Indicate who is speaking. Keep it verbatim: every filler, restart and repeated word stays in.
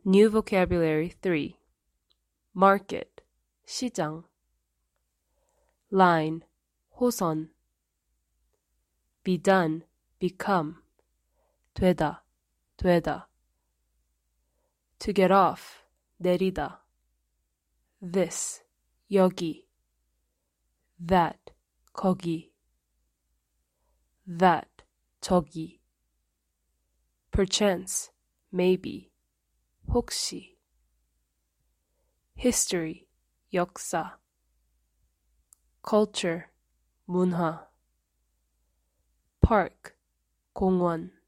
Speaker 1: New vocabulary three. Market, 시장. Line, 호선. Be done, become. 되다, 되다. To get off, 내리다. This, 여기. That, 거기. That, 저기. Perchance, maybe. 혹시. History, 역사. Culture, 문화. Park, 공원.